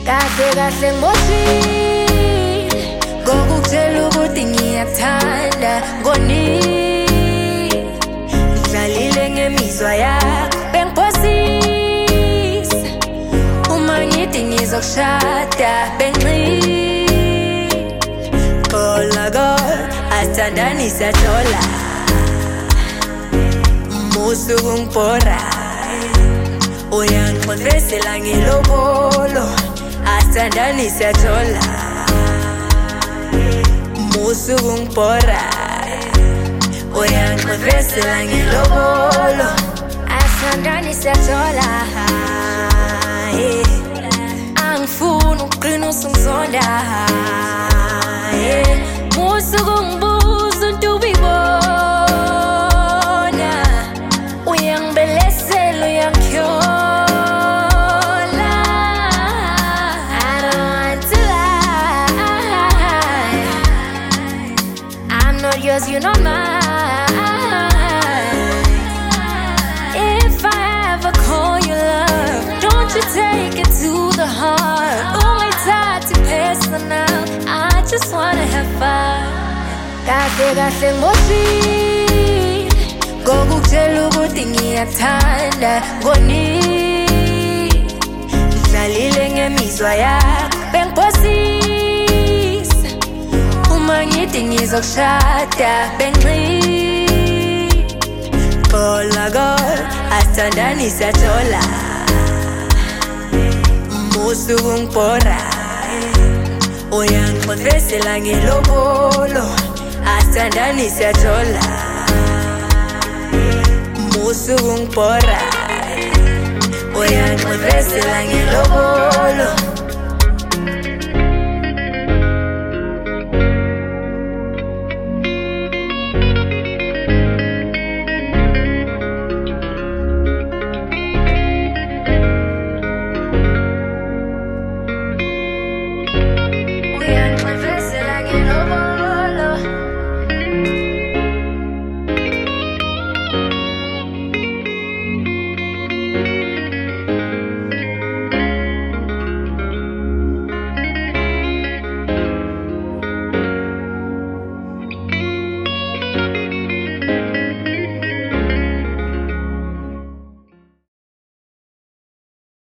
kahle kahle ngimoshile ngokukutshela ukuthi ngiyakuthanda ngonini ngidlalile ngemizwa yakho bengiphosisa uma ngithi ngizokushada bengiqile kola asithandani siyathola musuku ngibhora uyangixoxisela ngelobolo asithandani siyathola musuku ngibhora uyangixoxisela ngelobolo asithandani siyathola angifuni ukuqina usungizonda musuku ngibuza untubibona uyangibelesela uyangikhola I don't want to lie I'm not yours, you're not mine if I ever call you love don't you take it to the heart ungayithathi personal I just wanna have fun kahle kahle ngimoshile ngokukutshela ukuthi ngiyakuthanda ngonini ngidlalile ngemizwa yakho bengiphosisa uma ngithi ngizokushada bengiqile kola asithandani siyathola musuku ngibhora uyangixoxisela ngelobolo asithandani siyathola musuku ngibhora uyangixoxisela ngelobolo